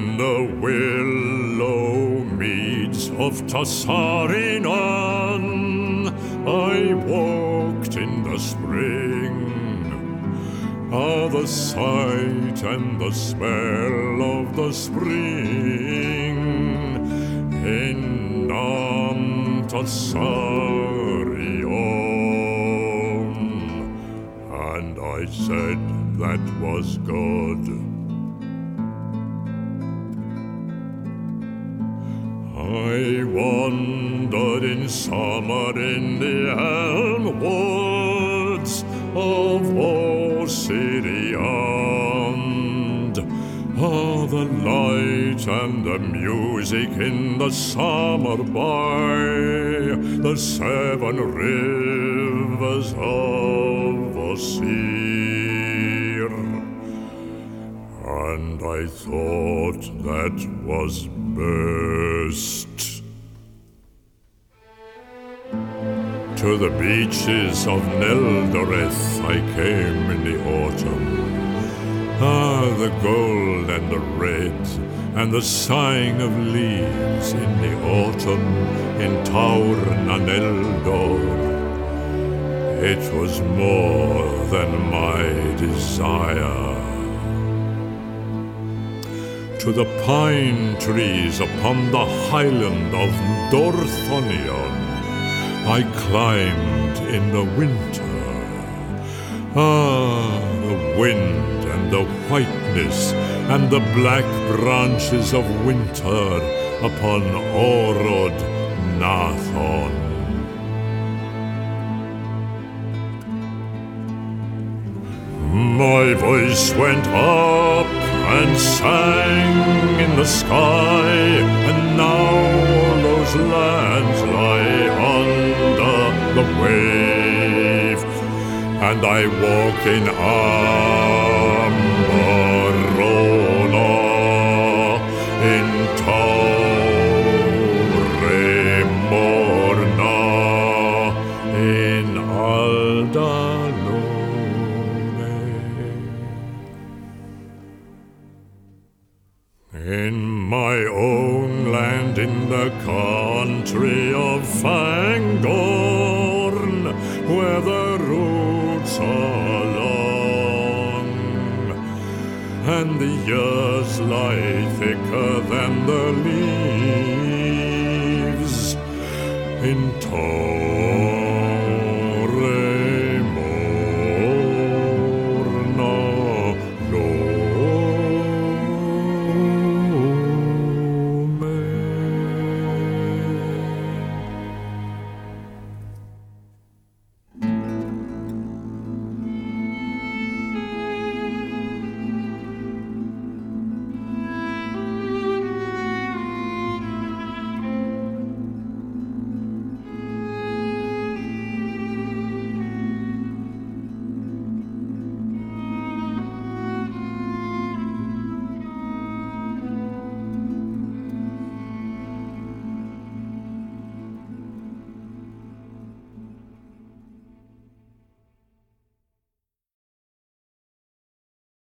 the willow meads of Tassarinan I walked in the spring. Ah, the sight and the smell of the spring in Tassarion. And I said that was good. I wandered in summer in the elm woods of Ossiriand. Ah, the light and the music in the summer by the 7 rivers of Ossir. And I thought that was best. To the beaches of Neldoreth I came in the autumn. Ah, the gold and the red and the sighing of leaves in the autumn in Taurn and Eldor. It was more than my desire. To the pine trees upon the highland of Dorthonion I climbed in the winter. Ah, the wind and the whiteness and the black branches of winter upon Orod Nathon. My voice went up and sang in the sky, and now all those lands lie under the wave, and I walk in Ambarona, in Taure Morna, in Aldalone. In my own land, in the country of Fangorn, where the roads are long, and the years lie thicker than the leaves in